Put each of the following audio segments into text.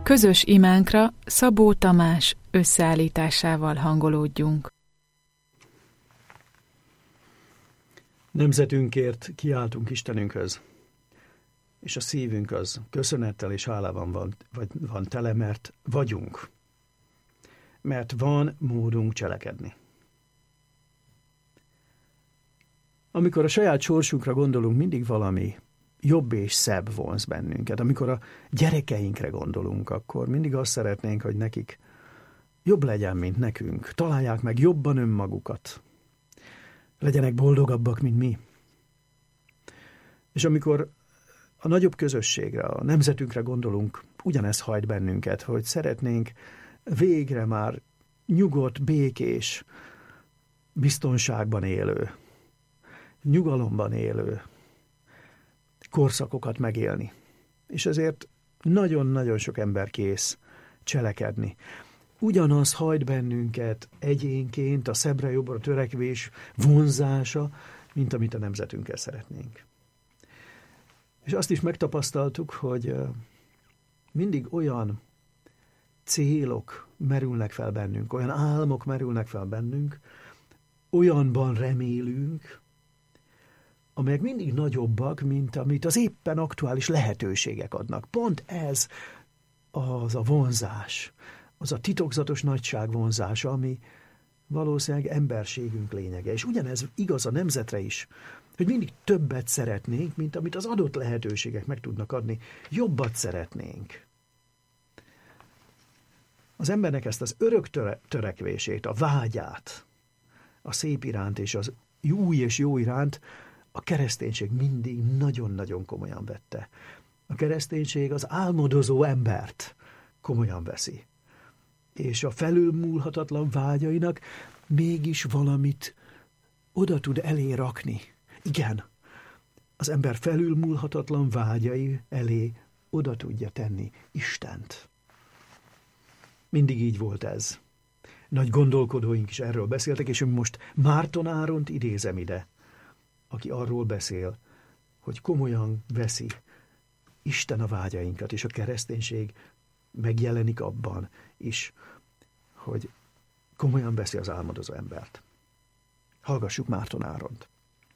Közös imánkra Szabó Tamás összeállításával hangolódjunk. Nemzetünkért kiáltunk Istenünkhöz, és a szívünk az köszönettel és hálában van tele, mert vagyunk. Mert van módunk cselekedni. Amikor a saját sorsunkra gondolunk, mindig valami jobb és szebb vonz bennünket. Amikor a gyerekeinkre gondolunk, akkor mindig azt szeretnénk, hogy nekik jobb legyen, mint nekünk. Találják meg jobban önmagukat. Legyenek boldogabbak, mint mi. És amikor a nagyobb közösségre, a nemzetünkre gondolunk, ugyanez hajt bennünket, hogy szeretnénk végre már nyugodt, békés, biztonságban élő, nyugalomban élő korszakokat megélni. És ezért nagyon-nagyon sok ember kész cselekedni. Ugyanaz hajt bennünket egyénként a szebbre jobbra törekvés vonzása, mint amit a nemzetünkkel szeretnénk. És azt is megtapasztaltuk, hogy mindig olyan célok merülnek fel bennünk, olyan álmok merülnek fel bennünk, olyanban remélünk, amelyek mindig nagyobbak, mint amit az éppen aktuális lehetőségek adnak. Pont ez az a vonzás, az a titokzatos nagyság vonzása, ami valószínűleg emberségünk lényege. És ugyanez igaz a nemzetre is, hogy mindig többet szeretnénk, mint amit az adott lehetőségek meg tudnak adni. Jobbat szeretnénk. Az embernek ezt az örök törekvését, a vágyát, a szép iránt és az új és jó iránt a kereszténység mindig nagyon-nagyon komolyan vette. A kereszténység az álmodozó embert komolyan veszi. És a felülmúlhatatlan vágyainak mégis valamit oda tud elé rakni. Igen, az ember felülmúlhatatlan vágyai elé oda tudja tenni Istent. Mindig így volt ez. Nagy gondolkodóink is erről beszéltek, és most Márton Áront idézem ide, aki arról beszél, hogy komolyan veszi Isten a vágyainkat, és a kereszténység megjelenik abban is, hogy komolyan veszi az álmodozó embert. Hallgassuk Márton Áront.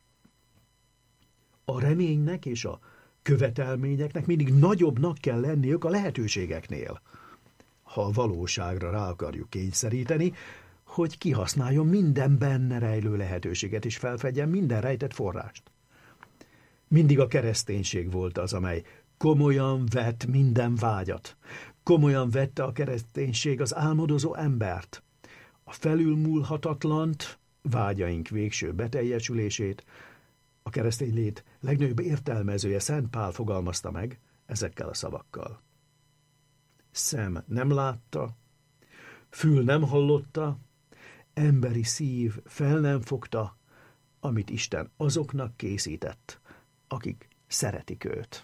A reménynek és a követelményeknek mindig nagyobbnak kell lenniük a lehetőségeknél, ha a valóságra rá akarjuk kényszeríteni, hogy kihasználjon minden benne rejlő lehetőséget, és felfedjen minden rejtett forrást. Mindig a kereszténység volt az, amely komolyan vett minden vágyat. Komolyan vette a kereszténység az álmodozó embert, a felülmúlhatatlant, vágyaink végső beteljesülését. A keresztény lét legnagyobb értelmezője, Szent Pál fogalmazta meg ezekkel a szavakkal. Szem nem látta, fül nem hallotta, emberi szív fel nem fogta, amit Isten azoknak készített, akik szeretik őt.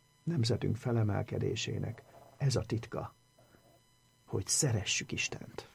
Nemzetünk felemelkedésének ez a titka, hogy szeressük Istent.